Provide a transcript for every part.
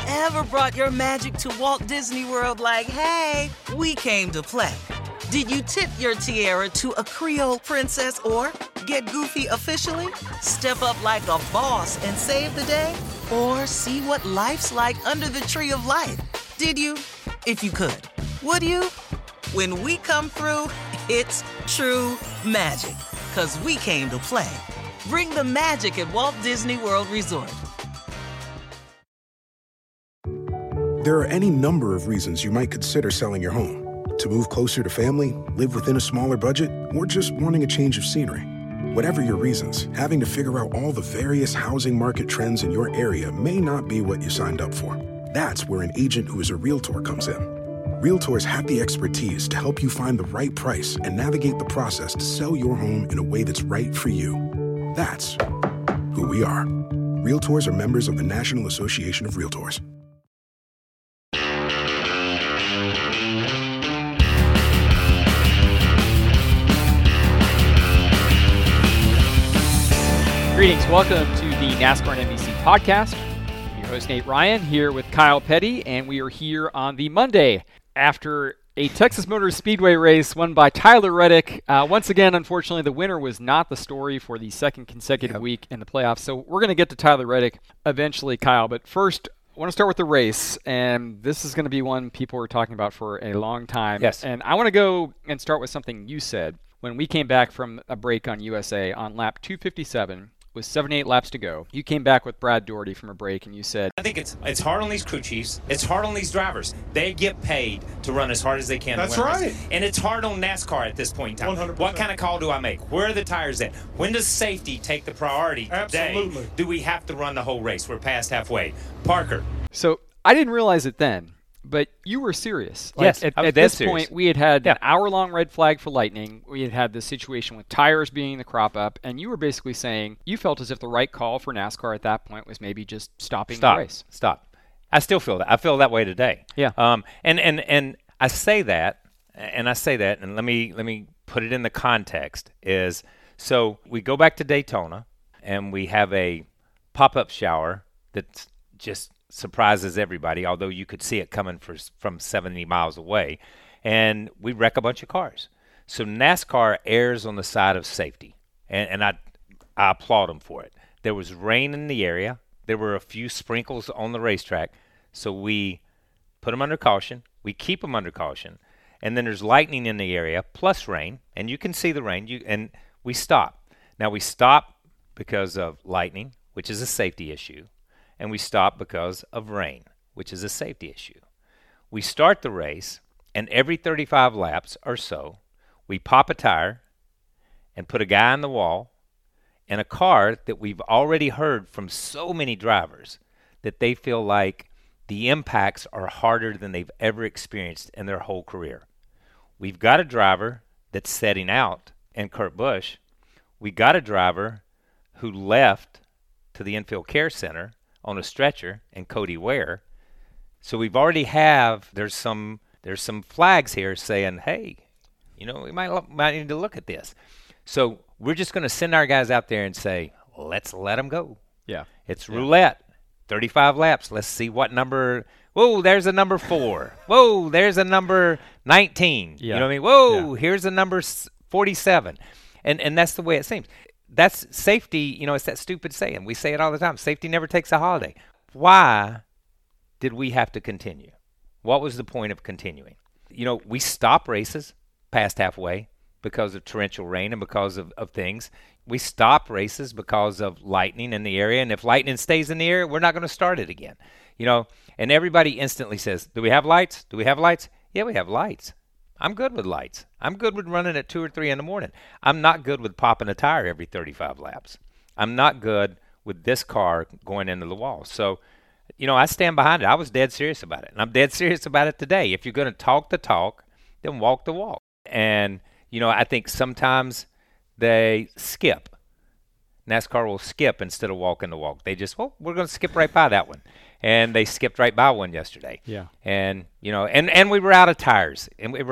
ever brought your magic to Walt Disney World like, hey, we came to play? Did you tip your tiara to a Creole princess or get goofy officially? Step up like a boss and save the day? Or see what life's like under the tree of life? Did you? If you could. Would you? When we come through, it's true magic. 'Cause we came to play. Bring the magic at Walt Disney World Resort. There are any number of reasons you might consider selling your home. To move closer to family, live within a smaller budget, or just wanting a change of scenery. Whatever your reasons, having to figure out all the various housing market trends in your area may not be what you signed up for. That's where an agent who is a Realtor comes in. Realtors have the expertise to help you find the right price and navigate the process to sell your home in a way that's right for you. That's who we are. Realtors are members of the National Association of Realtors. Greetings. Welcome to the NASCAR and NBC podcast. I'm your host, Nate Ryan, here with Kyle Petty, and we are here on the Monday after a Texas Motor Speedway race won by Tyler Reddick. Once again, unfortunately, the winner was not the story for the second consecutive week in the playoffs, so we're going to get to Tyler Reddick eventually, Kyle. But first, I want to start with the race, and this is going to be one people were talking about for a long time. Yes. And I want to go and start with something you said when we came back from a break on USA on lap 257. With 78 laps to go. You came back with Brad Doherty from a break and you said, I think it's hard on these crew chiefs. It's hard on these drivers. They get paid to run as hard as they can. That's to win right. race. And it's hard on NASCAR at this point in time. 100%. What kind of call do I make? Where are the tires at? When does safety take the priority today? Absolutely. Do we have to run the whole race? We're past halfway. Parker. So I didn't realize it then, but you were serious. Yes, At I was this dead serious. point, we had an hour-long red flag for lightning. We had this situation with tires being the crop up, and you were basically saying you felt as if the right call for NASCAR at that point was maybe just stopping the race. Stop. I still feel that. I feel that way today. Yeah. And I say that, and let me put it in the context is so we go back to Daytona, and we have a pop-up shower that's just surprises everybody, although you could see it coming from 70 miles away, and we wreck a bunch of cars. So NASCAR errs on the side of safety, and I applaud them for it. There was rain in the area. There were a few sprinkles on the racetrack, so we put them under caution. We keep them under caution, and then there's lightning in the area plus rain, and you can see the rain, and we stop. Now we stop because of lightning, which is a safety issue. And we stop because of rain, which is a safety issue. We start the race, and every 35 laps or so, we pop a tire and put a guy on the wall in a car that we've already heard from so many drivers that they feel like the impacts are harder than they've ever experienced in their whole career. We've got a driver that's setting out in Kurt Busch. We got a driver who left to the infield care center on a stretcher, and Cody Ware. So we've already there's some flags here saying, hey, we might need to look at this. So we're just going to send our guys out there and say, let's let them go. Yeah. It's roulette, 35 laps. Let's see what number. Whoa, there's a number 4. Whoa, there's a number 19. Yeah. You know what I mean? Whoa, here's a number 47. And that's the way it seems. That's safety, it's that stupid saying. We say it all the time. Safety never takes a holiday. Why did we have to continue? What was the point of continuing? We stop races past halfway because of torrential rain and because of things. We stop races because of lightning in the area, and if lightning stays in the area, we're not going to start it again. And everybody instantly says, do we have lights? Do we have lights? Yeah, we have lights. I'm good with lights. I'm good with running at 2 or 3 in the morning. I'm not good with popping a tire every 35 laps. I'm not good with this car going into the wall. So, I stand behind it. I was dead serious about it, and I'm dead serious about it today. If you're going to talk the talk, then walk the walk. And, I think sometimes they skip. NASCAR will skip instead of walking the walk. They just, we're going to skip right by that one. And they skipped right by one yesterday. Yeah. And, and we were out of tires.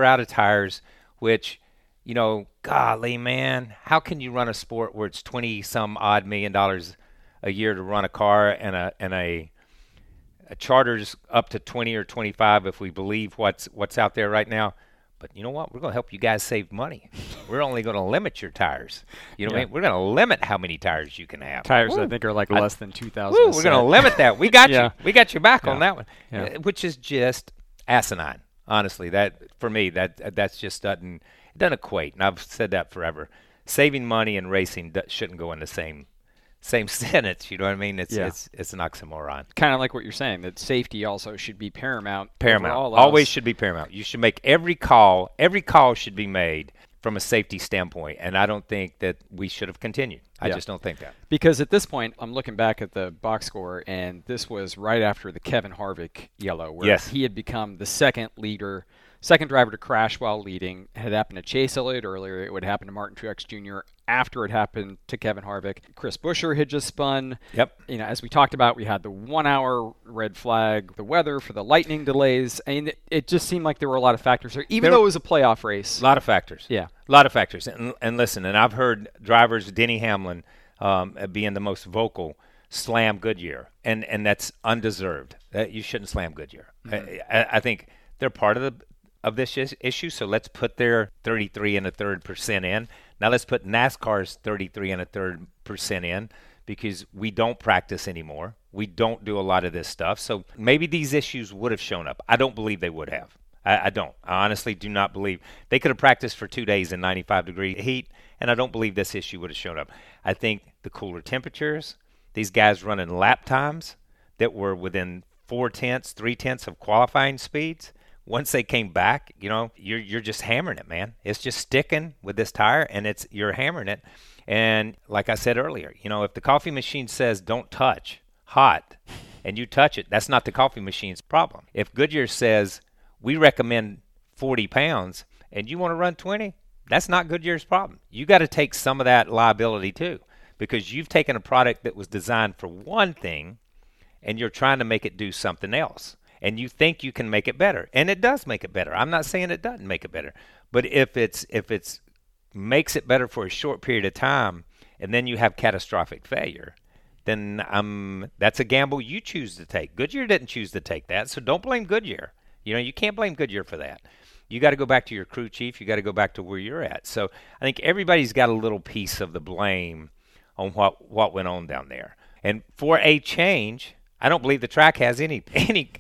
Which, golly, man, how can you run a sport where it's $20-some-odd million a year to run a car and a charters up to 20 or 25 if we believe what's out there right now. But you know what? We're going to help you guys save money. We're only going to limit your tires. You know what I mean? We're going to limit how many tires you can have. Tires, I think, are like less than 2,000. We're going to limit that. We got you. We got your back on that one, which is just asinine. Honestly, that for me, that's just doesn't equate. And I've said that forever. Saving money and racing shouldn't go in the same sentence. You know what I mean? It's an oxymoron. Kind of like what you're saying, that safety also should be paramount. Always should be paramount. You should make every call should be made from a safety standpoint, and I don't think that we should have continued. I just don't think that. Because at this point, I'm looking back at the box score, and this was right after the Kevin Harvick yellow, where he had become the second driver to crash while leading. It had happened to Chase Elliott earlier. It would happen to Martin Truex Jr. after it happened to Kevin Harvick. Chris Buescher had just spun. Yep. As we talked about, we had the 1 hour red flag, the weather for the lightning delays. And it just seemed like there were a lot of factors there, even though it was a playoff race. A lot of factors. Yeah. A lot of factors. And listen, and I've heard drivers, Denny Hamlin, being the most vocal, slam Goodyear. And that's undeserved. You shouldn't slam Goodyear. Mm-hmm. I think they're part of this issue, so let's put their 33 1/3% in. Now let's put NASCAR's 33 1/3% in, because we don't practice anymore. We don't do a lot of this stuff. So maybe these issues would have shown up. I don't believe they would have. I don't. I honestly do not believe. They could have practiced for 2 days in 95-degree heat, and I don't believe this issue would have shown up. I think the cooler temperatures, these guys running lap times that were within 3/10 of qualifying speeds, once they came back, you're just hammering it, man. It's just sticking with this tire, and you're hammering it. And like I said earlier, if the coffee machine says don't touch hot, and you touch it, that's not the coffee machine's problem. If Goodyear says we recommend 40 pounds, and you want to run 20, that's not Goodyear's problem. You got to take some of that liability too, because you've taken a product that was designed for one thing, and you're trying to make it do something else. And you think you can make it better, and it does make it better. I'm not saying it doesn't make it better, but if it's makes it better for a short period of time, and then you have catastrophic failure, then that's a gamble you choose to take. Goodyear didn't choose to take that, so don't blame Goodyear. You can't blame Goodyear for that. You got to go back to your crew chief. You got to go back to where you're at. So I think everybody's got a little piece of the blame on what went on down there. And for a change, I don't believe the track has anything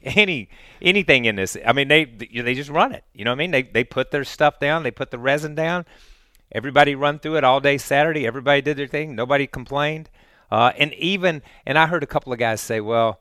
in this. I mean, they just run it. You know what I mean? They put their stuff down. They put the resin down. Everybody run through it all day Saturday. Everybody did their thing. Nobody complained. And I heard a couple of guys say, well,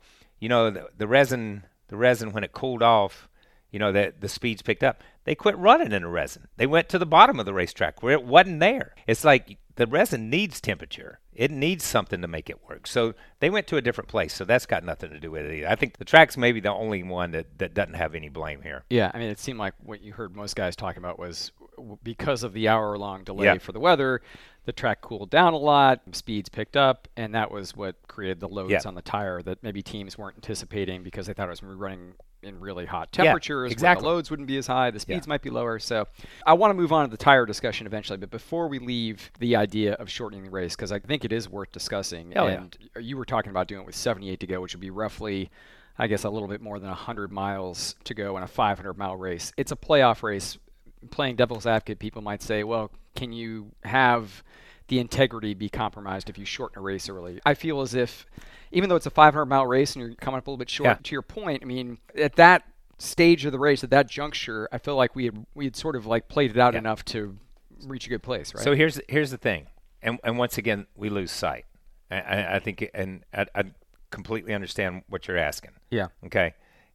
the resin when it cooled off, that the speeds picked up. They quit running in the resin. They went to the bottom of the racetrack where it wasn't there. It's like the resin needs temperature. It needs something to make it work. So they went to a different place. So that's got nothing to do with it either. I think the track's maybe the only one that doesn't have any blame here. Yeah, I mean, it seemed like what you heard most guys talking about was because of the hour-long delay for the weather, the track cooled down a lot, speeds picked up, and that was what created the loads on the tire that maybe teams weren't anticipating because they thought it was running in really hot temperatures. Exactly. Where the loads wouldn't be as high, the speeds might be lower. So I want to move on to the tire discussion eventually, but before we leave the idea of shortening the race, because I think it is worth discussing, you were talking about doing it with 78 to go, which would be roughly, I guess, a little bit more than 100 miles to go in a 500-mile race. It's a playoff race. Playing devil's advocate, people might say, well, can you have the integrity be compromised if you shorten a race early? I feel as if, even though it's a 500-mile race and you're coming up a little bit short, to your point, I mean, at that stage of the race, at that juncture, I feel like we had sort of like played it out enough to reach a good place, right? So here's the thing, and once again, we lose sight. I think, and I completely understand what you're asking. Yeah. Okay.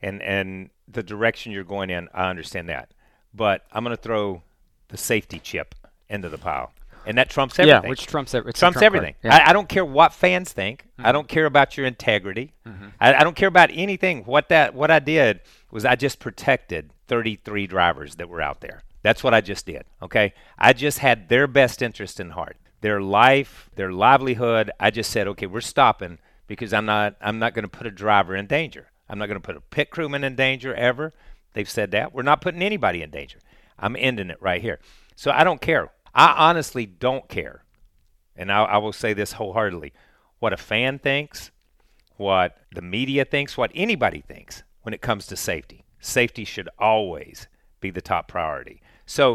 And the direction you're going in, I understand that. But I'm going to throw the safety chip into the pile. And that trumps everything. Yeah, which trumps everything. Trumps everything. Yeah. I don't care what fans think. Mm-hmm. I don't care about your integrity. Mm-hmm. I don't care about anything. What I did was I just protected 33 drivers that were out there. That's what I just did, okay? I just had their best interest in heart. Their life, their livelihood. I just said, okay, we're stopping because I'm not going to put a driver in danger. I'm not going to put a pit crewman in danger ever. They've said that. We're not putting anybody in danger. I'm ending it right here. So I don't care. I honestly don't care. And I will say this wholeheartedly. What a fan thinks, what the media thinks, what anybody thinks when it comes to safety. Safety should always be the top priority. So,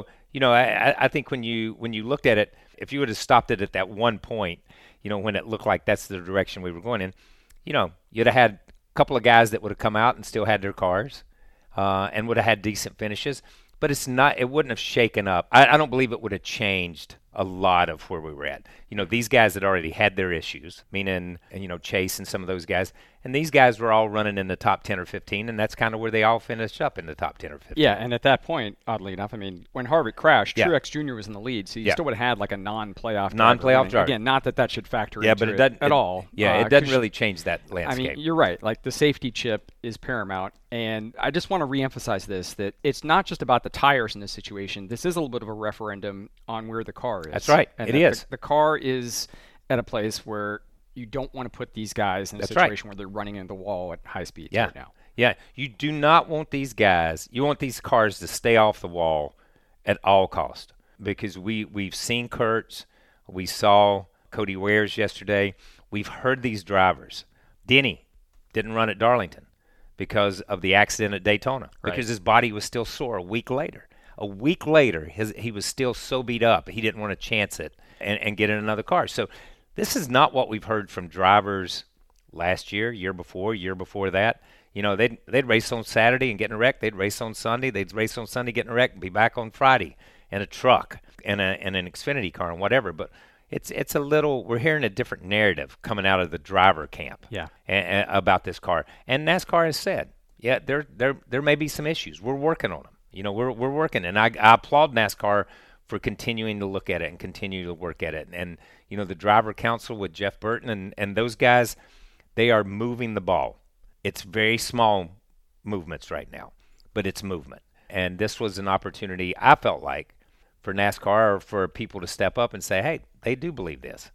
I think when you looked at it, if you would have stopped it at that one point, when it looked like that's the direction we were going in, you'd have had a couple of guys that would have come out and still had their cars and would have had decent finishes. But it wouldn't have shaken up. I don't believe it would have changed a lot of where we were at. These guys had already had their issues, meaning, Chase and some of those guys. And these guys were all running in the top 10 or 15, and that's kind of where they all finished up, in the top 10 or 15. Yeah, and at that point, oddly enough, when Harvick crashed, Truex Jr. was in the lead, so you still would have had like a non-playoff driver. Again, not that should factor into but it doesn't, at all. Yeah, it doesn't really change that landscape. You're right. Like, the safety chip is paramount, and I just want to reemphasize this, that it's not just about the tires in this situation. This is a little bit of a referendum on where the car is. That's right. And it is. The car is at a place where you don't want to put these guys in a situation where they're running into the wall at high speeds right now. Yeah, you do not want these guys. You want these cars to stay off the wall at all cost, because we've seen Kurtz, we saw Cody Wares yesterday. We've heard these drivers. Denny didn't run at Darlington because of the accident at Daytona, because his body was still sore a week later. A week later, he was still so beat up, he didn't want to chance it and get in another car. So this is not what we've heard from drivers last year, year before that. They'd race on Saturday and get in a wreck. They'd race on Sunday. They'd race on Sunday, get in a wreck, and be back on Friday in a truck and an Xfinity car and whatever. But it's a little, we're hearing a different narrative coming out of the driver camp about this car. And NASCAR has said, there may be some issues. We're working on them. We're working, and I applaud NASCAR for continuing to look at it and continue to work at it. And, the driver council with Jeff Burton and those guys, they are moving the ball. It's very small movements right now, but it's movement. And this was an opportunity, I felt like, for NASCAR or for people to step up and say, hey, they do believe this.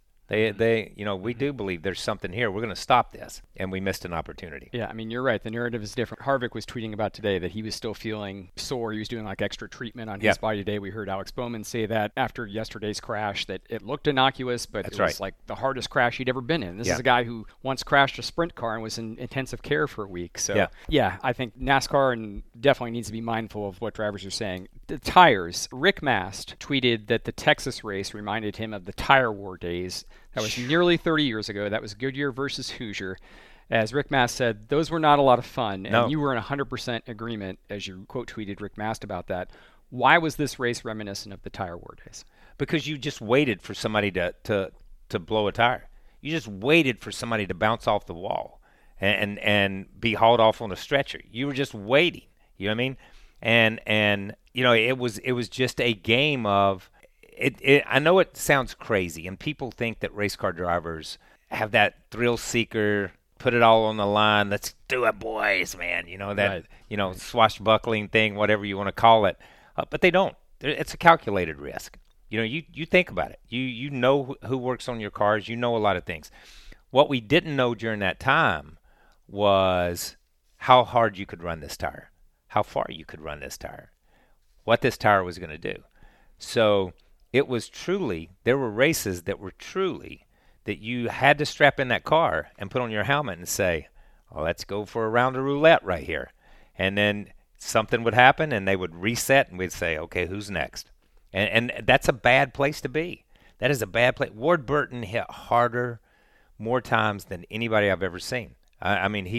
We do believe there's something here. We're going to stop this. And we missed an opportunity. Yeah, you're right. The narrative is different. Harvick was tweeting about today that he was still feeling sore. He was doing like extra treatment on his body today. We heard Alex Bowman say that after yesterday's crash, that it looked innocuous, but it was like the hardest crash he'd ever been in. This is a guy who once crashed a sprint car and was in intensive care for a week. So, I think NASCAR definitely needs to be mindful of what drivers are saying. The tires. Rick Mast tweeted that the Texas race reminded him of the tire war days. That was nearly 30 years ago. That was Goodyear versus Hoosier. As Rick Mast said, those were not a lot of fun. And you were in 100% agreement, as you quote tweeted Rick Mast about that. Why was this race reminiscent of the tire war days? Because you just waited for somebody to blow a tire. You just waited for somebody to bounce off the wall and be hauled off on a stretcher. You were just waiting. You know what I mean? And it was just a game of I know it sounds crazy, and people think that race car drivers have that thrill seeker, put it all on the line, let's do it, boys, man. Swashbuckling thing, whatever you want to call it. But they don't. It's a calculated risk. You think about it. You know who works on your cars. You know a lot of things. What we didn't know during that time was how hard you could run this tire, how far you could run this tire, what this tire was going to do. So it was there were races that were truly that you had to strap in that car and put on your helmet and say, let's go for a round of roulette right here. And then something would happen and they would reset and we'd say, okay, who's next? And that's a bad place to be. That is a bad place. Ward Burton hit harder more times than anybody I've ever seen. He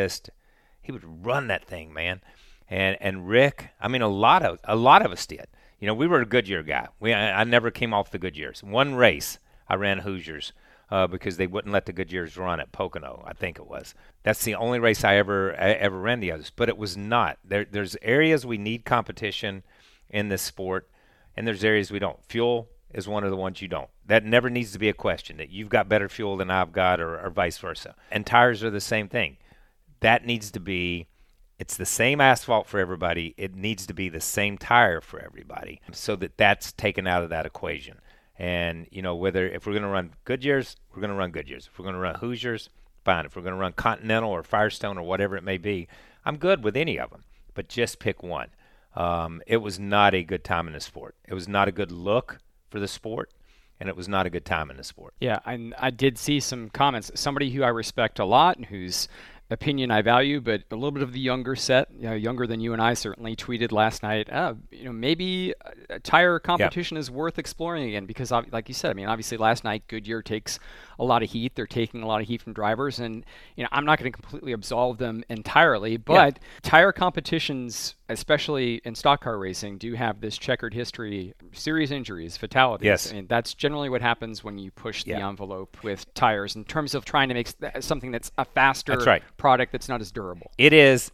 would run that thing, man. And Rick, a lot of us did. We were a Goodyear guy. I never came off the Goodyears. One race I ran Hoosiers because they wouldn't let the Goodyears run at Pocono, I think it was. That's the only race I ever ran the others. But it was not. There's areas we need competition in this sport, and there's areas we don't. Fuel is one of the ones you don't. That never needs to be a question, that you've got better fuel than I've got or vice versa. And tires are the same thing. That needs to be, it's the same asphalt for everybody. It needs to be the same tire for everybody so that's taken out of that equation. And, if we're going to run Goodyears, we're going to run Goodyears. If we're going to run Hoosiers, fine. If we're going to run Continental or Firestone or whatever it may be, I'm good with any of them. But just pick one. It was not a good time in the sport. It was not a good look for the sport. and it was not a good time in the sport. Yeah, and I did see some comments. Somebody who I respect a lot and whose opinion I value, but a little bit of the younger set, younger than you and I certainly, tweeted last night, maybe a tire competition is worth exploring again because, like you said, I mean, obviously last night Goodyear takes a lot of heat. They're taking a lot of heat from drivers, and I'm not going to completely absolve them entirely, but tire competitions, especially in stock car racing, do have this checkered history, serious injuries, fatalities. Yes. I mean, that's generally what happens when you push the envelope with tires in terms of trying to make something that's a faster product that's not as durable. It is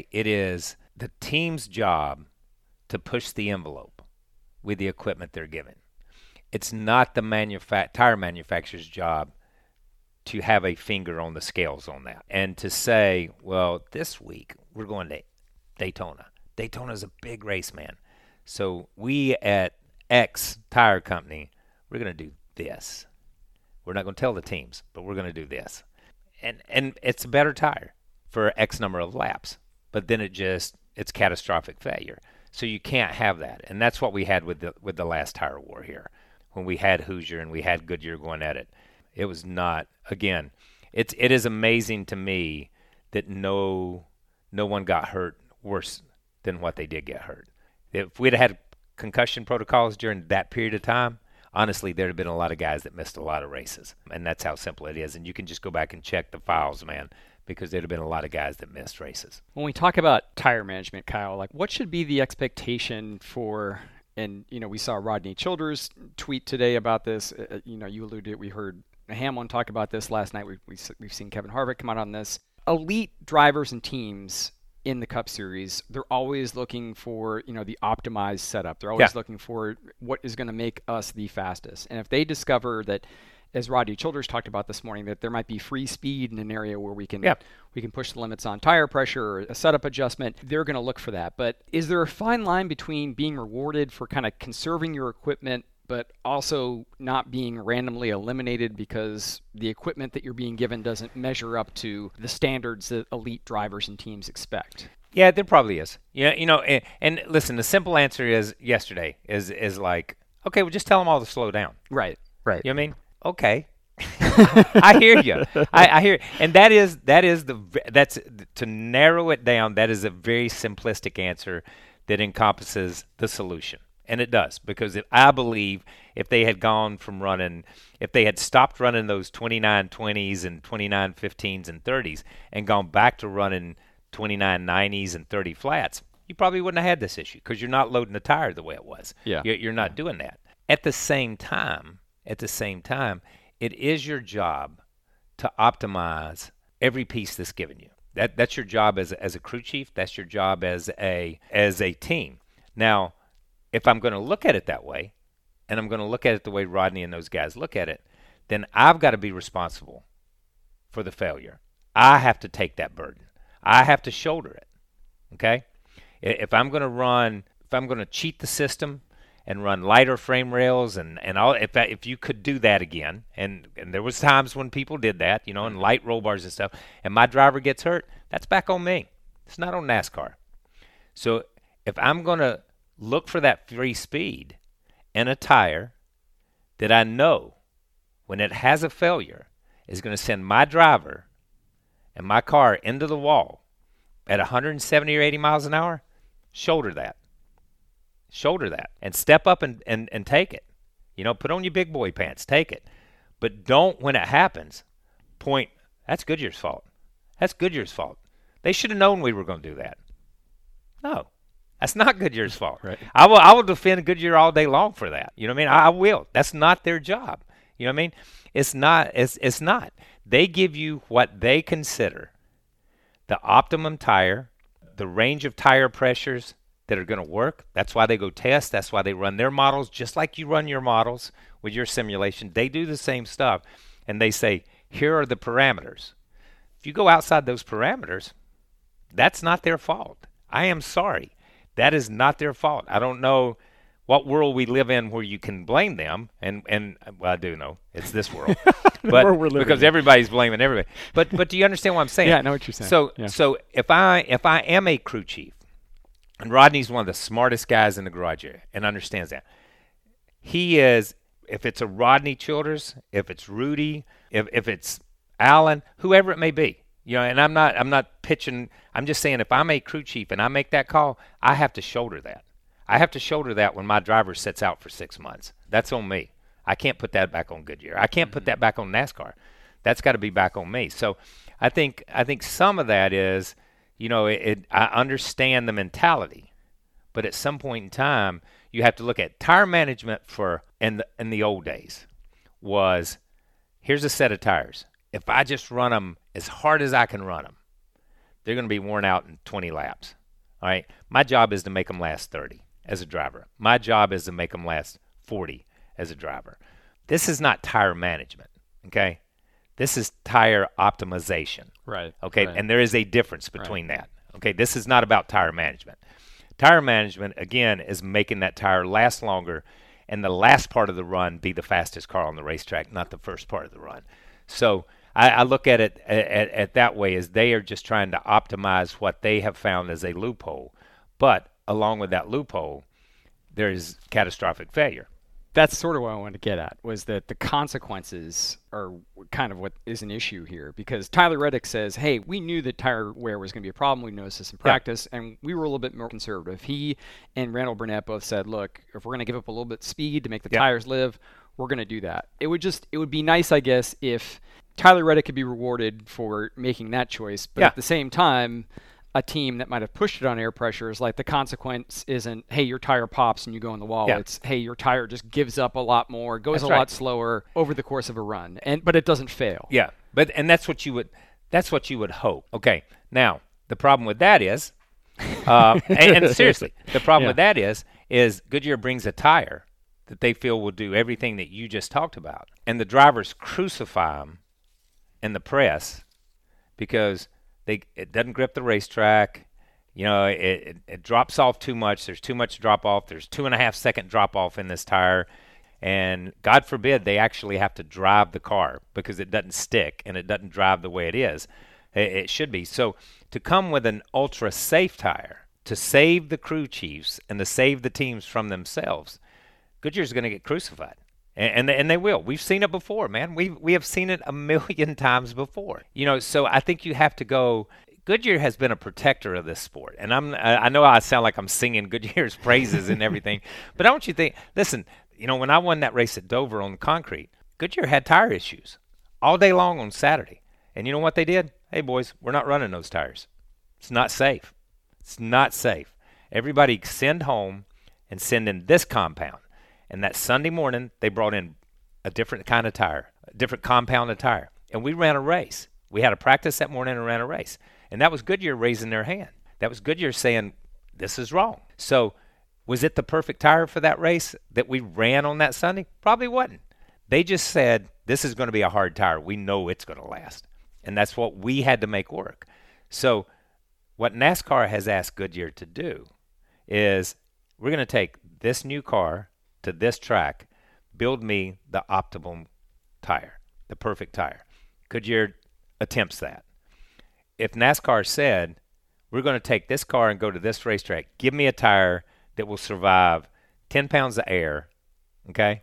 the team's job to push the envelope with the equipment they're given. It's not the tire manufacturer's job to have a finger on the scales on that and to say, well, this week we're going to Daytona. Daytona's a big race, man. So we at X tire company, we're going to do this. We're not going to tell the teams, but we're going to do this. And it's a better tire for X number of laps. But then it's catastrophic failure. So you can't have that. And that's what we had with the last tire war here. When we had Hoosier and we had Goodyear going at it. It was not, again, it is amazing to me that no one got hurt worse than what they did get hurt. If we'd had concussion protocols during that period of time, honestly, there'd have been a lot of guys that missed a lot of races. And that's how simple it is. And you can just go back and check the files, man, because there'd have been a lot of guys that missed races. When we talk about tire management, Kyle, like what should be the expectation for, and, we saw Rodney Childers tweet today about this. You alluded to it. We heard Hamlin talk about this last night. We've seen Kevin Harvick come out on this. Elite drivers and teams in the Cup Series, they're always looking for, the optimized setup. They're always looking for what is going to make us the fastest. And if they discover that, as Rodney Childers talked about this morning, that there might be free speed in an area where we can push the limits on tire pressure or a setup adjustment, they're going to look for that. But is there a fine line between being rewarded for kind of conserving your equipment but also not being randomly eliminated because the equipment that you're being given doesn't measure up to the standards that elite drivers and teams expect? Yeah, there probably is. Yeah, and listen, the simple answer is yesterday is like, okay, well, just tell them all to slow down. Right. You know what I mean? Okay. I hear you. I hear, and that's to narrow it down. That is a very simplistic answer that encompasses the solution. And it does, because I believe if they had stopped running those 29.20s and 29.15s and 30s and gone back to running 29.90s and 30 flats, you probably wouldn't have had this issue because you're not loading the tire the way it was. Yeah. You're not doing that. At the same time, it is your job to optimize every piece that's given you. That's your job as a crew chief. That's your job as a team. Now, if I'm going to look at it that way, and I'm going to look at it the way Rodney and those guys look at it, then I've got to be responsible for the failure. I have to take that burden. I have to shoulder it. Okay? If I'm going to cheat the system and run lighter frame rails and all, if you could do that again, and there was times when people did that, and light roll bars and stuff, and my driver gets hurt, that's back on me. It's not on NASCAR. So if I'm going to look for that free speed in a tire that I know when it has a failure is going to send my driver and my car into the wall at 170 or 80 miles an hour, shoulder that and step up and take it. Put on your big boy pants, take it. But don't, when it happens, point, that's Goodyear's fault. They should have known we were going to do that. No. That's not Goodyear's fault. Right. I will defend Goodyear all day long for that. You know what I mean? I will. That's not their job. You know what I mean? It's not. It's not. They give you what they consider the optimum tire, the range of tire pressures that are going to work. That's why they go test. That's why they run their models just like you run your models with your simulation. They do the same stuff, and they say, here are the parameters. If you go outside those parameters, that's not their fault. I am sorry. That is not their fault. I don't know what world we live in where you can blame them, and well, I do know it's this world, but because everybody's blaming everybody. But do you understand what I'm saying? Yeah, I know what you're saying. So if I am a crew chief, and Rodney's one of the smartest guys in the garage area and understands that, he is. if it's a Rodney Childers, if it's Rudy, if it's Allen, whoever it may be. And I'm not pitching. I'm just saying if I'm a crew chief and I make that call, I have to shoulder that. I have to shoulder that when my driver sits out for 6 months. That's on me. I can't put that back on Goodyear. I can't put that back on NASCAR. That's got to be back on me. So I think some of that is, I understand the mentality, but at some point in time, you have to look at tire management in the old days was, here's a set of tires. If I just run them as hard as I can run them, they're going to be worn out in 20 laps. All right. My job is to make them last 30 as a driver. My job is to make them last 40 as a driver. This is not tire management. Okay. This is tire optimization. Right. Okay. Right. And there is a difference between that. Okay. This is not about tire management. Tire management, again, is making that tire last longer and the last part of the run be the fastest car on the racetrack, not the first part of the run. So I look at it at that way, as they are just trying to optimize what they have found as a loophole. But along with that loophole, there is catastrophic failure. That's sort of what I wanted to get at, was that the consequences are kind of what is an issue here. Because Tyler Reddick says, hey, we knew that tire wear was going to be a problem. We noticed this in practice, and we were a little bit more conservative. He and Randall Burnett both said, look, if we're going to give up a little bit of speed to make the tires live, we're going to do that. It would be nice, I guess, if Tyler Reddick could be rewarded for making that choice, but at the same time, a team that might have pushed it on air pressure is like, the consequence isn't, hey, your tire pops and you go in the wall. Yeah. It's, hey, your tire just gives up a lot more, goes lot slower over the course of a run, but it doesn't fail. Yeah, and that's what you would hope. Okay, now the problem with that is, and seriously, the problem with that is Goodyear brings a tire that they feel will do everything that you just talked about, and the drivers crucify them in the press because it doesn't grip the racetrack. It drops off too much. There's too much drop off. There's 2.5 second drop off in this tire. And God forbid they actually have to drive the car because it doesn't stick and it doesn't drive the way it is. It should be. So to come with an ultra safe tire to save the crew chiefs and to save the teams from themselves, Goodyear's going to get crucified. And they will. We've seen it before, man. We have seen it a million times before. So I think you have to go. Goodyear has been a protector of this sport, and I know I sound like I'm singing Goodyear's praises and everything, but I want you to think. Listen, when I won that race at Dover on concrete, Goodyear had tire issues all day long on Saturday, and you know what they did? Hey boys, we're not running those tires. It's not safe. It's not safe. Everybody send home and send in this compound. And that Sunday morning, they brought in a different kind of tire, a different compound of tire. And we ran a race. We had a practice that morning and ran a race. And that was Goodyear raising their hand. That was Goodyear saying, this is wrong. So was it the perfect tire for that race that we ran on that Sunday? Probably wasn't. They just said, this is going to be a hard tire. We know it's going to last. And that's what we had to make work. So what NASCAR has asked Goodyear to do is, we're going to take this new car to this track, build me the optimal tire, the perfect tire. Goodyear attempts that. If NASCAR said, we're going to take this car and go to this racetrack, give me a tire that will survive 10 pounds of air, okay,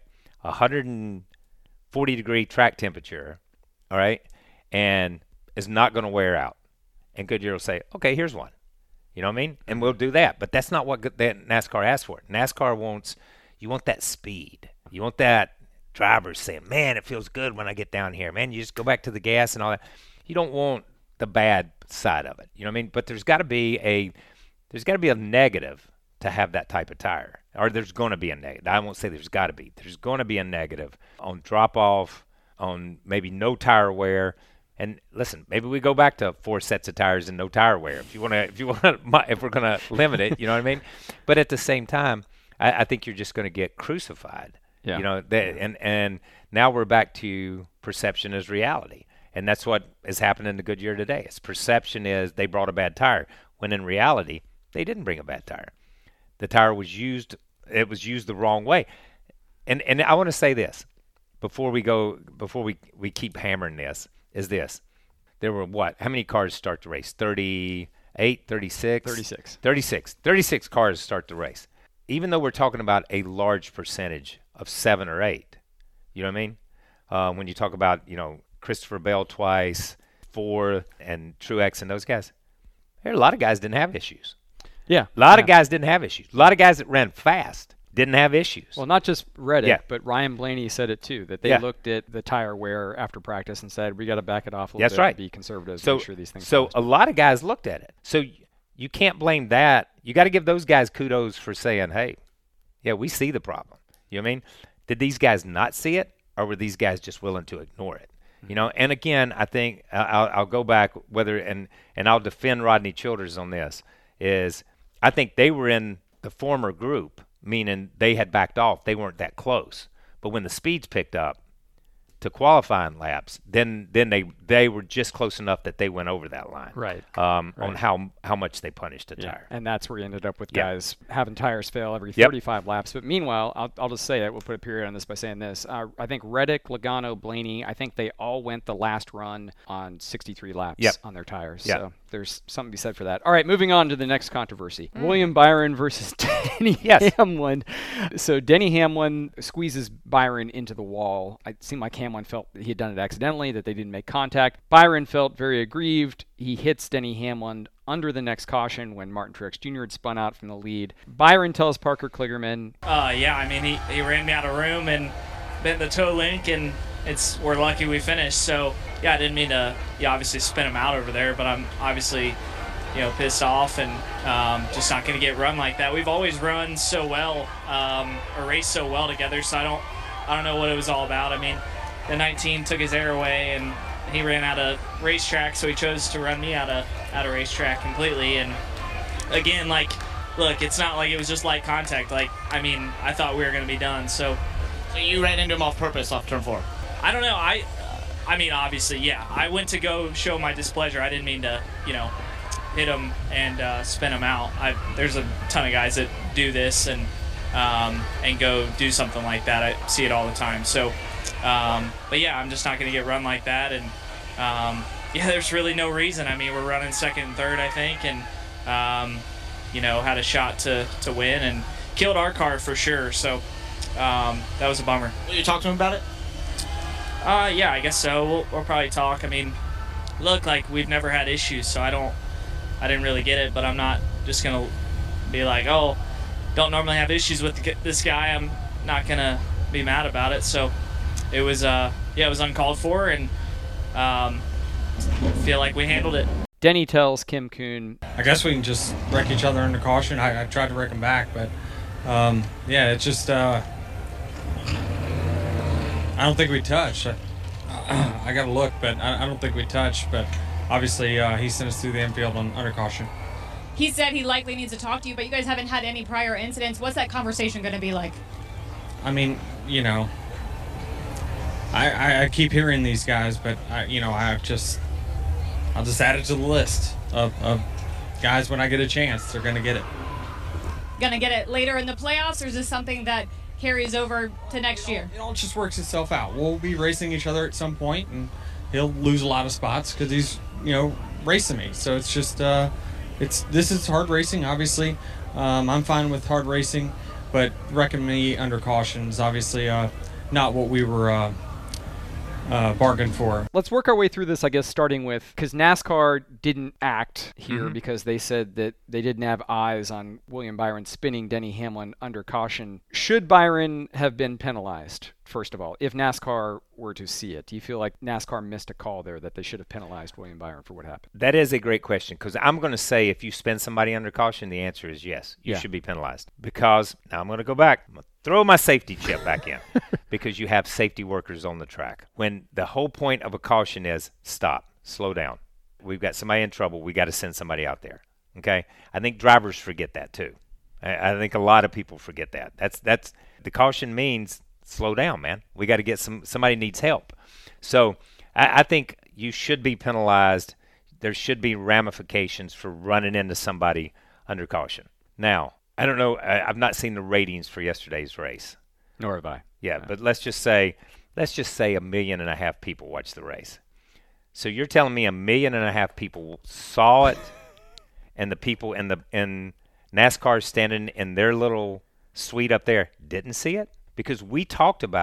140-degree track temperature, all right, and is not going to wear out. And Goodyear will say, okay, here's one. You know what I mean? And we'll do that. But that's not what NASCAR asks for. NASCAR wants, you want that speed. You want that driver saying, man, it feels good when I get down here. Man, you just go back to the gas and all that. You don't want the bad side of it. You know what I mean? But there's got to be a negative to have that type of tire. Or there's going to be a negative. I won't say there's got to be. There's going to be a negative on drop-off, on maybe no tire wear. And listen, maybe we go back to 4 sets of tires and no tire wear. If we're gonna limit it, you know what I mean. But at the same time, I think you're just going to get crucified. Yeah. You know, and now we're back to perception as reality, and that's what is happening to Goodyear today. Its perception is they brought a bad tire, when in reality they didn't bring a bad tire. The tire was used. It was used the wrong way. And I want to say this before we keep hammering this. Is this. There were how many cars start the race? 38, 36? 36. 36 cars start the race. Even though we're talking about a large percentage of 7 or 8, You know what I mean? When you talk about, Christopher Bell twice, Ford, and Truex and those guys, there are a lot of guys didn't have issues. Yeah. A lot of guys didn't have issues. A lot of guys that ran fast didn't have issues. Well, not just Reddick, Yeah. but Ryan Blaney said it too, that they looked at the tire wear after practice and said, we got to back it off a little That's bit right. and be conservative, So, make sure these things so last. a lot of guys looked at it. So you can't blame that. You got to give those guys kudos for saying, hey, yeah, we see the problem. You know what I mean? Did these guys not see it, or were these guys just willing to ignore it? And again, I think I'll go back and I'll defend Rodney Childers on this, is I think they were in the former group, meaning they had backed off. They weren't that close. But when the speeds picked up to qualifying laps, then they were just close enough that they went over that line. Right. On how much they punished the tire. And that's where you ended up with Yep. guys having tires fail every Yep. 35 laps. But meanwhile, I'll just say it. We'll put a period on this by saying this. I think Reddick, Logano, Blaney, I think they all went the last run on 63 laps Yep. on their tires. Yep. So there's something to be said for that. All right, moving on to the next controversy. William Byron versus Denny Hamlin. So Denny Hamlin squeezes Byron into the wall. It seemed like Hamlin felt that he had done it accidentally, that they didn't make contact. Byron felt very aggrieved. He hits Denny Hamlin under the next caution when Martin Truex Jr. had spun out from the lead. Byron tells Parker Kligerman, he ran me out of room and bent the toe link, and we're lucky we finished. So, I didn't mean to, obviously spin him out over there, but I'm obviously, pissed off and just not going to get run like that. We've always run so well, or raced so well together, so I don't know what it was all about. I mean, the 19 took his air away, and he ran out of racetrack, so he chose to run me out of racetrack completely. And again, look, it's not like it was just light contact. I thought we were going to be done. So you ran into him off purpose off turn 4? I don't know. I mean, obviously, yeah. I went to go show my displeasure. I didn't mean to, hit him and spin him out. There's a ton of guys that do this and go do something like that. I see it all the time. So, but yeah, I'm just not going to get run like that. And there's really no reason. I mean, we're running second and third, I think, and had a shot to win and killed our car for sure. So that was a bummer. Will you talk to him about it? Yeah, I guess so. We'll probably talk. I mean, look, we've never had issues, so I didn't really get it, but I'm not just gonna be like, oh, don't normally have issues with this guy. I'm not gonna be mad about it. So it was it was uncalled for, and feel like we handled it. Denny tells Kim Kuhn, I guess we can just wreck each other under caution. I tried to wreck him back, but it's just I don't think we touched. I got to look, but I don't think we touched. But obviously, he sent us through the infield under caution. He said he likely needs to talk to you, but you guys haven't had any prior incidents. What's that conversation going to be like? I mean, I keep hearing these guys, but I'll just add it to the list of guys. When I get a chance, they're going to get it. Going to get it later in the playoffs, or is this something that carries over to next year? It all just works itself out. We'll be racing each other at some point, and he'll lose a lot of spots because he's, racing me. So it's just, this is hard racing, obviously. I'm fine with hard racing, but wrecking me under caution is obviously not what we were bargained for. Let's work our way through this, I guess, starting with, because NASCAR didn't act here because they said that they didn't have eyes on William Byron spinning Denny Hamlin under caution. Should Byron have been penalized, first of all, if NASCAR were to see it? Do you feel like NASCAR missed a call there, that they should have penalized William Byron for what happened? That is a great question, because I'm going to say if you spin somebody under caution, the answer is yes. You should be penalized. Because, now I'm going to go back. I'm going to throw my safety chip back in because you have safety workers on the track. When the whole point of a caution is stop, slow down. We've got somebody in trouble. We got to send somebody out there. Okay? I think drivers forget that too. I think a lot of people forget that. That's the caution means slow down, man. We got to get somebody needs help. So I think you should be penalized. There should be ramifications for running into somebody under caution. Now, I don't know. I've not seen the ratings for yesterday's race. Nor have I. Yeah, but let's just say 1.5 million people watched the race. So you're telling me 1.5 million people saw it, and the people in NASCAR standing in their little suite up there didn't see it? Because we talked about it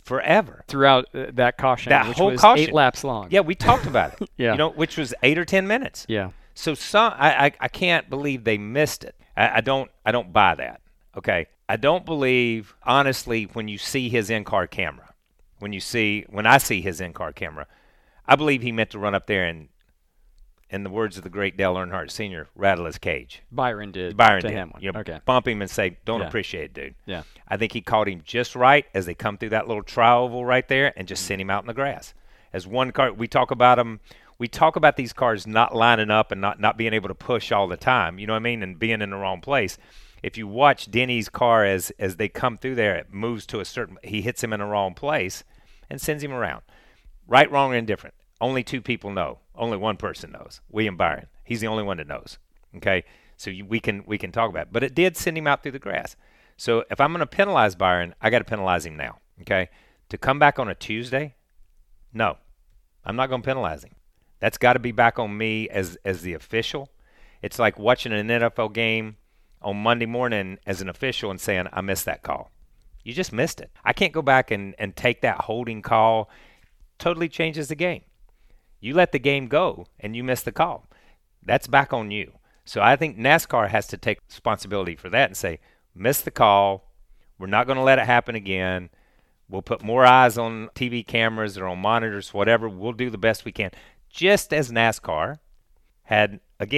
forever. Throughout that caution, That which whole was caution. 8 laps long. Yeah, we talked about it. Yeah. You know, which was 8 or 10 minutes. Yeah. So I can't believe they missed it. I don't buy that. Okay. I don't believe, honestly, when you see his in-car camera, when I see his in-car camera, I believe he meant to run up there and, in the words of the great Dale Earnhardt Sr., rattle his cage. Byron did. Byron to did. him one. You know, Okay. bump him and say, don't Yeah. appreciate it, dude. Yeah. I think he caught him just right as they come through that little tri-oval right there and just sent him out in the grass. As one car, we talk about them. We talk about these cars not lining up and not being able to push all the time. You know what I mean? And being in the wrong place. If you watch Denny's car as they come through there, it moves to he hits him in the wrong place and sends him around. Right, wrong, or indifferent. Only 2 people know. Only one person knows. William Byron. He's the only one that knows. Okay? So we can talk about it. But it did send him out through the grass. So if I'm going to penalize Byron, I got to penalize him now. Okay? To come back on a Tuesday, no. I'm not going to penalize him. That's got to be back on me as the official. It's like watching an NFL game on Monday morning as an official and saying, I missed that call. You just missed it. I can't go back and take that holding call. Totally changes the game. You let the game go and you miss the call. That's back on you. So I think NASCAR has to take responsibility for that and say, miss the call. We're not going to let it happen again. We'll put more eyes on TV cameras or on monitors, whatever. We'll do the best we can. Just as NASCAR had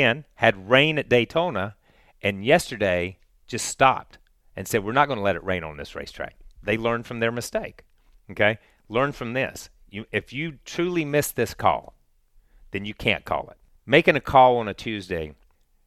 rain at Daytona, and yesterday just stopped and said, we're not going to let it rain on this racetrack. They learned from their mistake. Okay? Learn from this. If you truly miss this call, then you can't call it. Making a call on a Tuesday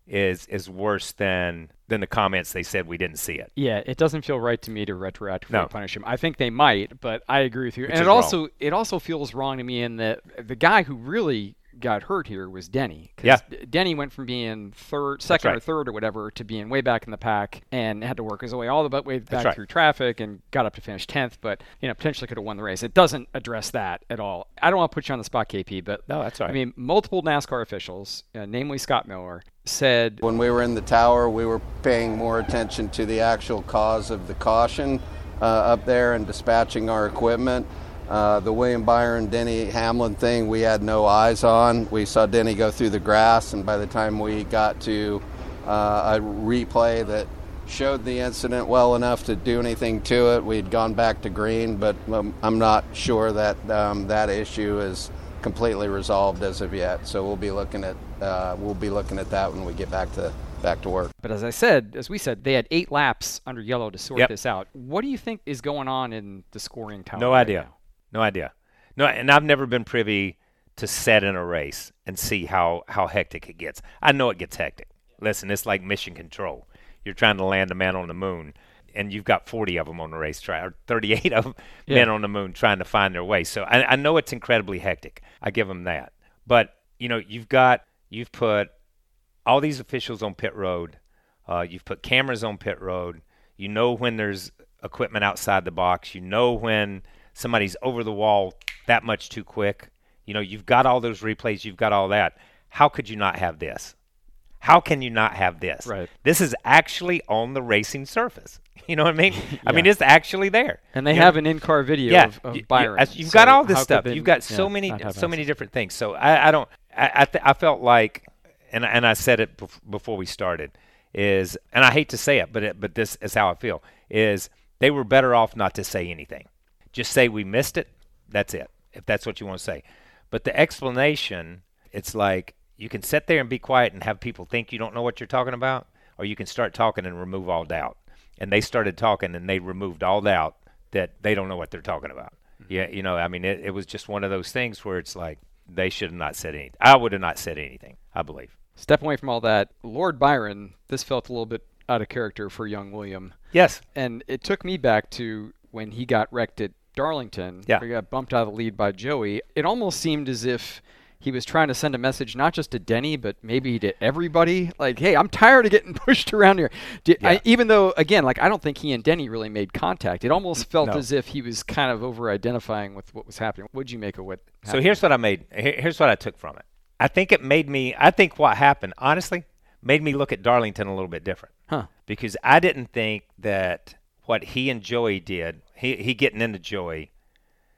is worse than the comments they said we didn't see it. Yeah, it doesn't feel right to me to retroactively punish him. I think they might, but I agree with you. Which and is it also feels wrong to me in that the guy who really got hurt here was Denny. Yeah. Denny went from being second or third or whatever to being way back in the pack and had to work his way all the way back through traffic and got up to finish 10th, but potentially could have won the race. It doesn't address that at all. I don't want to put you on the spot, KP, but no, that's right. I mean, multiple NASCAR officials, namely Scott Miller, said when we were in the tower, we were paying more attention to the actual cause of the caution up there and dispatching our equipment. The William Byron, Denny Hamlin thing, we had no eyes on. We saw Denny go through the grass, and by the time we got to a replay that showed the incident well enough to do anything to it, we'd gone back to green, but I'm not sure that that issue is completely resolved as of yet. So we'll be looking at that when we get back to work. But as we said, they had 8 laps under yellow to sort this out. What do you think is going on in the scoring tower? No idea. No idea. No, and I've never been privy to set in a race and see how hectic it gets. I know it gets hectic. Listen, it's like mission control. You're trying to land a man on the moon, and you've got 40 of them on the racetrack, or 38 of them men on the moon trying to find their way. So I know it's incredibly hectic. I give them that. But, you've put all these officials on pit road. You've put cameras on pit road. You know when there's equipment outside the box. You know when somebody's over the wall that much too quick. You've got all those replays. You've got all that. How could you not have this? How can you not have this? Right. This is actually on the racing surface. You know what I mean? Yeah. I mean, it's actually there. And they have an in-car video of Byron. You've got all this stuff. You've got so many different things. So I felt like, and I said it before we started, and I hate to say it, but this is how I feel, is they were better off not to say anything. Just say we missed it. That's it, if that's what you want to say. But the explanation, it's like you can sit there and be quiet and have people think you don't know what you're talking about, or you can start talking and remove all doubt. And they started talking and they removed all doubt that they don't know what they're talking about. Yeah, I mean, it was just one of those things where it's like they should have not said anything. I would have not said anything, I believe. Stepping away from all that, Lord Byron, this felt a little bit out of character for young William. Yes. And it took me back to when he got wrecked at Darlington. Yeah. He got bumped out of the lead by Joey. It almost seemed as if he was trying to send a message not just to Denny, but maybe to everybody. Like, hey, I'm tired of getting pushed around here. Even though, again, I don't think he and Denny really made contact. It almost felt as if he was kind of over-identifying with what was happening. What did you make of what happened? So here's what I took from it. I think what happened, honestly, made me look at Darlington a little bit different. Huh. Because I didn't think that what he and Joey did, he getting into Joey,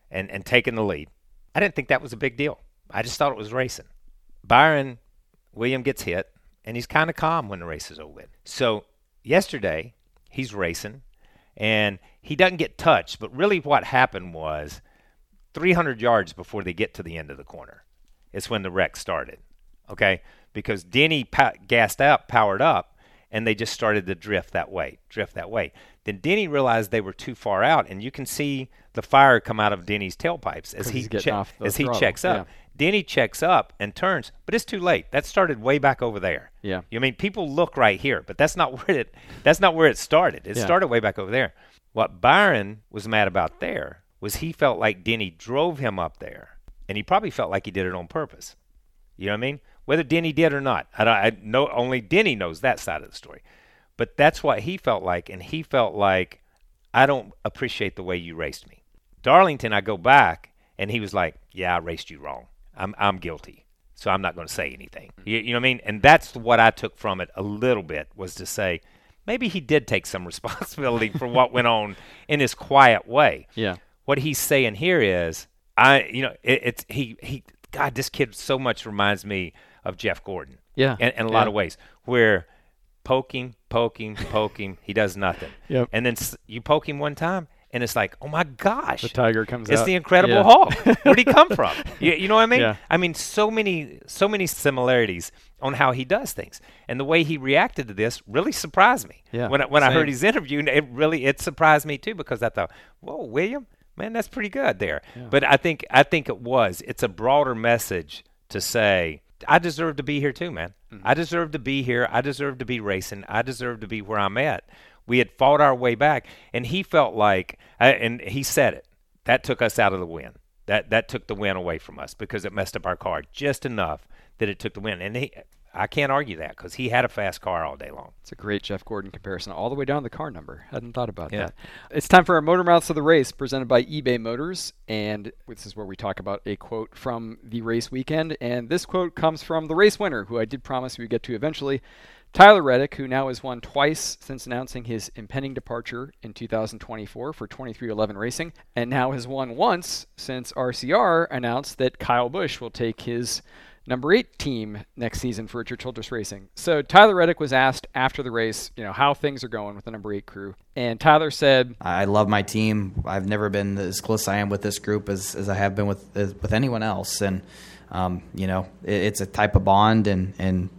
and taking the lead. I didn't think that was a big deal. I just thought it was racing. Byron William gets hit, and he's kind of calm when the race is over with. So yesterday, he's racing, and he doesn't get touched. But really what happened was 300 yards before they get to the end of the corner is when the wreck started, okay? Because Denny gassed out, powered up, and they just started to drift that way. Then Denny realized they were too far out, and you can see the fire come out of Denny's tailpipes as he checks up. Yeah. Denny checks up and turns, but it's too late. That started way back over there. Yeah. I mean, people look right here, but that's not where it started. It started way back over there. What Byron was mad about there was he felt like Denny drove him up there, and he probably felt like he did it on purpose. You know what I mean? Whether Denny did or not, I know only Denny knows that side of the story. But that's what he felt like, and he felt like, I don't appreciate the way you raced me. Darlington, I go back, and he was like, yeah, I raced you wrong. I'm guilty, so I'm not going to say anything. You know what I mean? And that's what I took from it a little bit, was to say maybe he did take some responsibility for what went on in his quiet way. Yeah. What he's saying here is, God, this kid so much reminds me of Jeff Gordon. Yeah. In a lot of ways, where poking, he does nothing. Yep. And then you poke him one time, and it's like, oh my gosh, the tiger comes out. It's the Incredible Hulk. Where'd he come from? You know what I mean? Yeah. I mean, so many similarities on how he does things, and the way he reacted to this really surprised me. Yeah. When I heard his interview, it surprised me too, because I thought, whoa, William, man, that's pretty good there. Yeah. But I think it's a broader message to say, I deserve to be here too, man. Mm-hmm. I deserve to be here. I deserve to be racing. I deserve to be where I'm at. We had fought our way back, and he felt like, and he said it, that took us out of the win. That took the win away from us because it messed up our car just enough that it took the win. And I can't argue that, because he had a fast car all day long. It's a great Jeff Gordon comparison, all the way down to the car number. Hadn't thought about that. It's time for our Motor Mouths of the Race, presented by eBay Motors. And this is where we talk about a quote from the race weekend. And this quote comes from the race winner, who I did promise we would get to eventually, Tyler Reddick, who now has won twice since announcing his impending departure in 2024 for 23XI Racing, and now has won once since RCR announced that Kyle Busch will take his number 8 team next season for Richard Childress Racing. So Tyler Reddick was asked after the race, how things are going with the number 8 crew. And Tyler said, I love my team. I've never been as close as I am with this group as I have been with anyone else. And, it's a type of bond and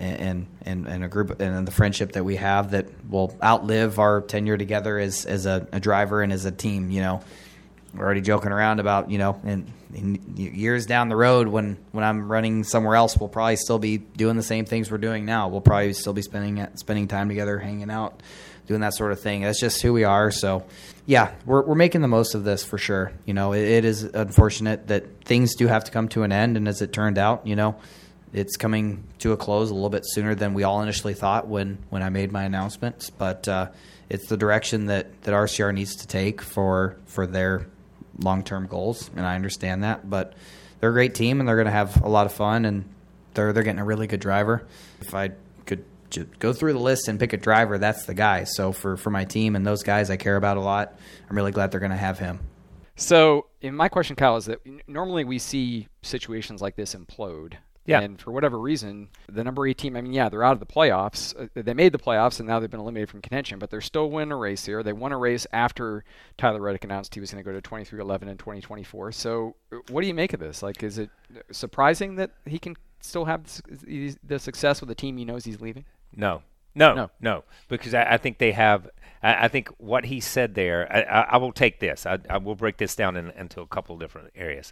a group and the friendship that we have that will outlive our tenure together as a driver and as a team. We're already joking around about, in years down the road when I'm running somewhere else, we'll probably still be doing the same things we're doing now. We'll probably still be spending time together, hanging out, doing that sort of thing. That's just who we are. So, yeah, we're making the most of this for sure. It is unfortunate that things do have to come to an end, and as it turned out, it's coming to a close a little bit sooner than we all initially thought when I made my announcement. But it's the direction that RCR needs to take for their long-term goals, and I understand that. But they're a great team, and they're going to have a lot of fun, and they're getting a really good driver. If I could go through the list and pick a driver, that's the guy. So for my team and those guys I care about a lot, I'm really glad they're going to have him. So my question, Kyle, is that normally we see situations like this implode. Yeah. And for whatever reason, the number 8 team, they're out of the playoffs. They made the playoffs, and now they've been eliminated from contention, but they're still winning a race here. They won a race after Tyler Reddick announced he was going to go to 23XI in 2024. So what do you make of this? Is it surprising that he can still have the success with the team he knows he's leaving? No, because I think they have – I think what he said there – I will take this. I will break this down into a couple of different areas.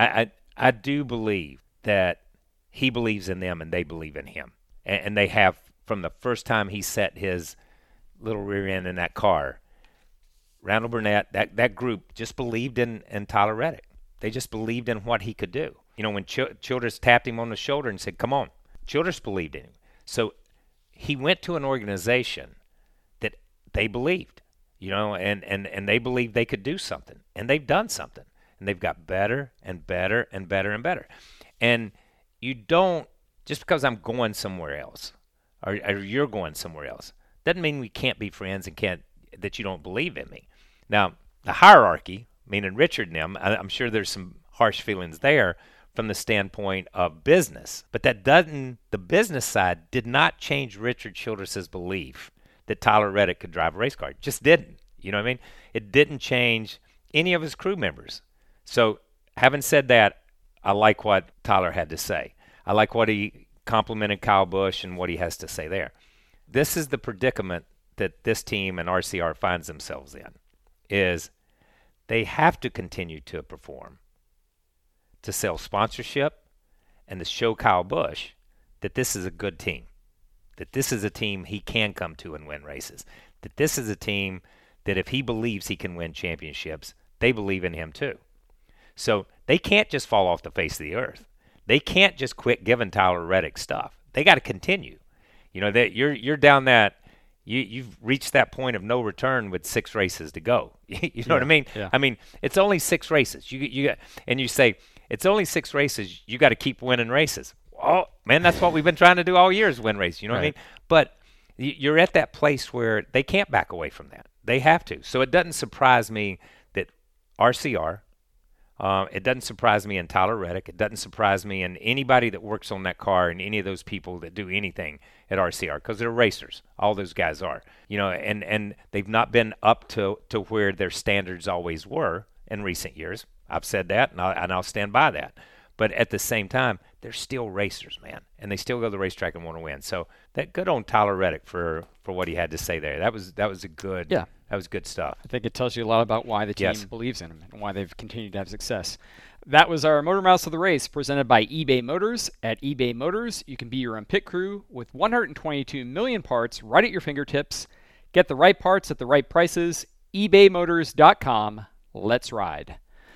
I do believe that he believes in them and they believe in him. And they have from the first time he set his little rear end in that car. Randall Burnett, that group just believed in Tyler Reddick. They just believed in what he could do. When Childress tapped him on the shoulder and said, come on, Childress believed in him. So he went to an organization that they believed, and they believed they could do something. And they've done something. And they've got better and better and better and better. And you don't, just because I'm going somewhere else or you're going somewhere else, doesn't mean we can't be friends and that you don't believe in me. Now, the hierarchy, meaning Richard and them. I'm sure there's some harsh feelings there from the standpoint of business. But the business side did not change Richard Childress's belief that Tyler Reddick could drive a race car. It just didn't. You know what I mean? It didn't change any of his crew members. So having said that, I like what Tyler had to say. I like what he complimented Kyle Busch and what he has to say there. This is the predicament that this team and RCR finds themselves in, is they have to continue to perform, to sell sponsorship, and to show Kyle Busch that this is a good team, that this is a team he can come to and win races, that this is a team that if he believes he can win championships, they believe in him too. So they can't just fall off the face of the earth. They can't just quit giving Tyler Reddick stuff. They got to continue. You know, that you're down that, you've reached that point of no return with 6 races to go. You know what I mean? Yeah. I mean, it's only 6 races. You got, and you say it's only 6 races. You got to keep winning races. Oh man, that's what we've been trying to do all year is win races. You know what I mean? But you're at that place where they can't back away from that. They have to. So it doesn't surprise me that RCR. It doesn't surprise me in Tyler Reddick. It doesn't surprise me in anybody that works on that car and any of those people that do anything at RCR, because they're racers. All those guys are. You know, and they've not been up to where their standards always were in recent years. I've said that, and I'll stand by that. But at the same time, they're still racers, man, and they still go to the racetrack and want to win. So that good on Tyler Reddick for what he had to say there. That was a good. Yeah. That was good stuff. I think it tells you a lot about why the team believes in him and why they've continued to have success. That was our Motor Mouse of the Race, presented by eBay Motors. At eBay Motors, you can be your own pit crew with 122 million parts right at your fingertips. Get the right parts at the right prices. ebaymotors.com. Let's ride.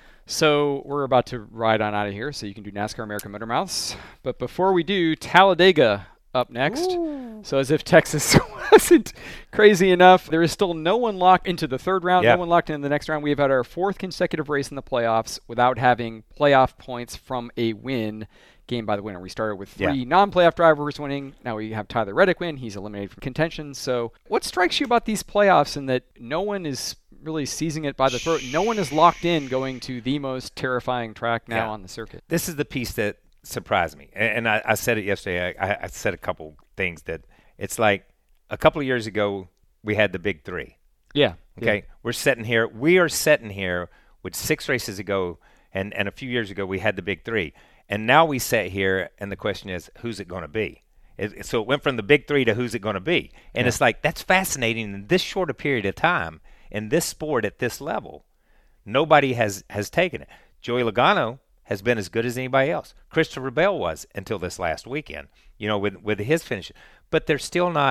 So we're about to ride on out of here, so you can do NASCAR American Motor Mouths. But before we do, Talladega up next. Ooh. So as if Texas wasn't crazy enough, there is still no one locked into the third round, no one locked into the next round. We have had our 4th consecutive race in the playoffs without having playoff points from a win game by the winner. We started with 3 non-playoff drivers winning. Now we have Tyler Reddick win. He's eliminated from contention. So what strikes you about these playoffs in that no one is really seizing it by the throat? No one is locked in going to the most terrifying track now on the circuit. This is the piece that surprised me. And I said it yesterday. I said a couple things that it's like a couple of years ago we had the big 3. Yeah. Okay. Yeah. We are sitting here with 6 races ago and a few years ago we had the big 3. And now we sit here and the question is, who's it going to be? So it went from the big 3 to who's it going to be. And it's like, that's fascinating in this short a period of time in this sport at this level. Nobody has taken it. Joey Logano has been as good as anybody else. Christopher Bell was until this last weekend, you know, with his finish. But they're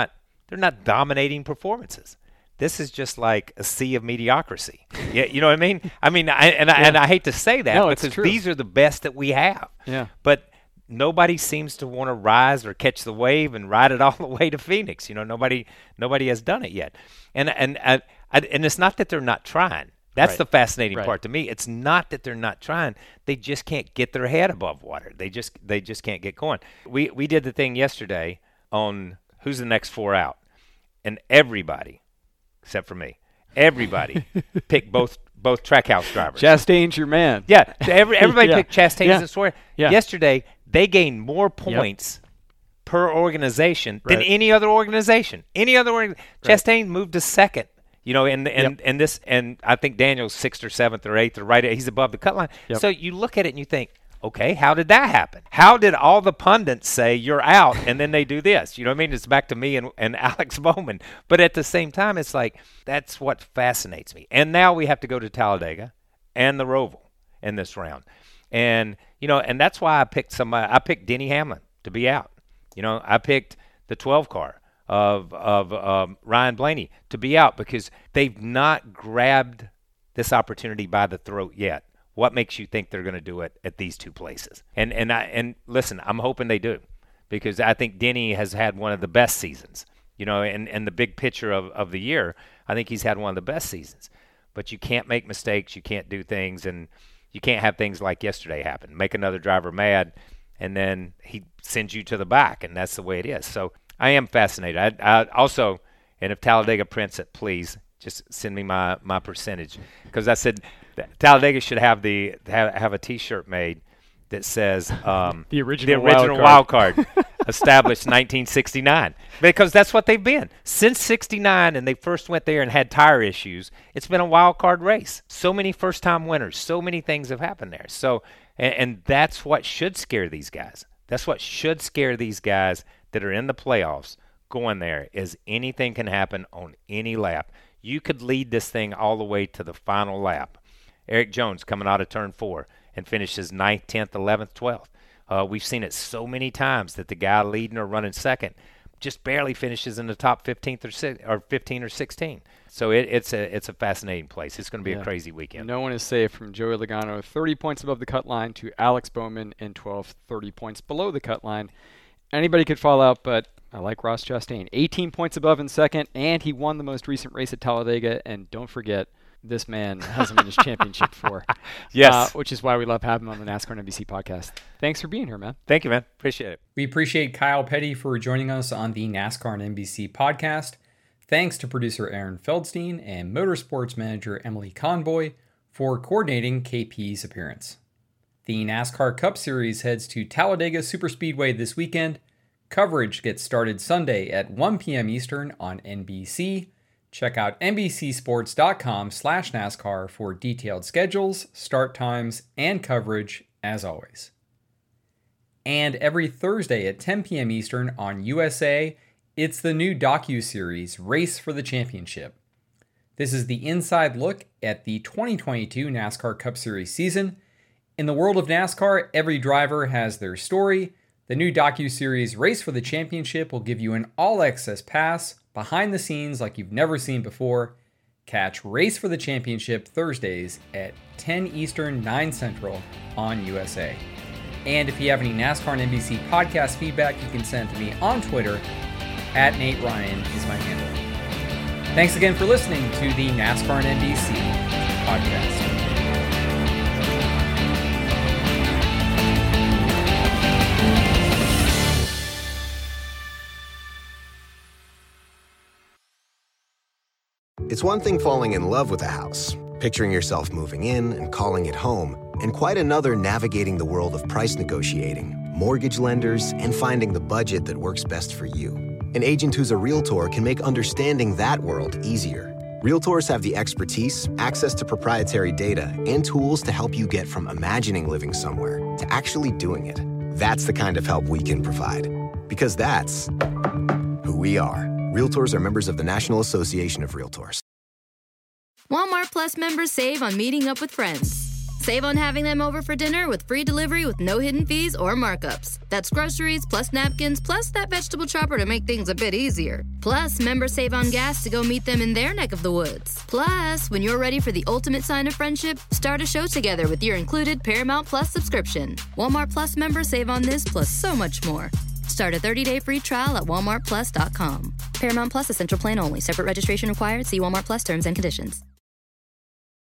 not dominating performances. This is just like a sea of mediocrity. Yeah, you know what I mean? And I hate to say that because these are the best that we have. Yeah. But nobody seems to want to rise or catch the wave and ride it all the way to Phoenix. You know, nobody has done it yet. And it's not that they're not trying. That's the fascinating part to me. It's not that they're not trying. They just can't get their head above water. They just can't get going. We did the thing yesterday on who's the next 4 out. And everybody, except for me, everybody picked both Trackhouse drivers. Chastain's your man. Yeah. Everybody picked Chastain as a swear. Yeah. Yesterday, they gained more points per organization than any other organization. Chastain moved to 2nd. You know, and this, and I think Daniel's 6th or 7th or 8th or right. He's above the cut line. Yep. So you look at it and you think, okay, how did that happen? How did all the pundits say you're out and then they do this? You know what I mean? It's back to me and Alex Bowman. But at the same time, it's like that's what fascinates me. And now we have to go to Talladega and the Roval in this round, and you know, and that's why I picked somebody. I picked Denny Hamlin to be out. You know, I picked the 12 car of Ryan Blaney to be out because they've not grabbed this opportunity by the throat yet. What makes you think they're going to do it at these 2 places? And listen, I'm hoping they do because I think Denny has had one of the best seasons. You know, and the big picture of the year, I think he's had one of the best seasons. But you can't make mistakes, you can't do things, and you can't have things like yesterday happen. Make another driver mad, and then he sends you to the back, and that's the way it is. So I am fascinated. I also, and if Talladega prints it, please just send me my percentage. Because I said Talladega should have have a T-shirt made that says the original wild card established 1969, because that's what they've been since 69, and they first went there and had tire issues. It's been a wild card race. So many first-time winners. So many things have happened there. So, and that's what should scare these guys. That's what should scare these guys that are in the playoffs going there, is anything can happen on any lap. You could lead this thing all the way to the final lap. Eric Jones coming out of turn 4 and finishes 9th, 10th, 11th, 12th. We've seen it so many times that the guy leading or running second just barely finishes in the top 15th or 15 or 16. So it's a fascinating place. It's going to be a crazy weekend. No one is safe from Joey Logano, 30 points above the cut line, to Alex Bowman in 12th, 30 points below the cut line. Anybody could fall out, but I like Ross Chastain. 18 points above in second, and he won the most recent race at Talladega. And don't forget, this man hasn't won his championship before. Yes. Which is why we love having him on the NASCAR and NBC podcast. Thanks for being here, man. Thank you, man. Appreciate it. We appreciate Kyle Petty for joining us on the NASCAR and NBC podcast. Thanks to producer Aaron Feldstein and motorsports manager Emily Conboy for coordinating KP's appearance. The NASCAR Cup Series heads to Talladega Superspeedway this weekend. Coverage gets started Sunday at 1 p.m. Eastern on NBC. Check out NBCSports.com/NASCAR for detailed schedules, start times, and coverage as always. And every Thursday at 10 p.m. Eastern on USA, it's the new docuseries Race for the Championship. This is the inside look at the 2022 NASCAR Cup Series season. In the world of NASCAR, every driver has their story. The new docuseries Race for the Championship will give you an all-access pass behind the scenes like you've never seen before. Catch Race for the Championship Thursdays at 10 Eastern, 9 Central on USA. And if you have any NASCAR and NBC podcast feedback, you can send it to me on Twitter. @NateRyan is my handle. Thanks again for listening to the NASCAR and NBC podcast. It's one thing falling in love with a house, picturing yourself moving in and calling it home, and quite another navigating the world of price negotiating, mortgage lenders, and finding the budget that works best for you. An agent who's a Realtor can make understanding that world easier. Realtors have the expertise, access to proprietary data, and tools to help you get from imagining living somewhere to actually doing it. That's the kind of help we can provide. Because that's who we are. Realtors are members of the National Association of Realtors. Walmart Plus members save on meeting up with friends. Save on having them over for dinner with free delivery with no hidden fees or markups. That's groceries, plus napkins, plus that vegetable chopper to make things a bit easier. Plus, members save on gas to go meet them in their neck of the woods. Plus, when you're ready for the ultimate sign of friendship, start a show together with your included Paramount Plus subscription. Walmart Plus members save on this plus so much more. Start a 30-day free trial at walmartplus.com. Paramount Plus Essential Plan only. Separate registration required. See Walmart Plus terms and conditions.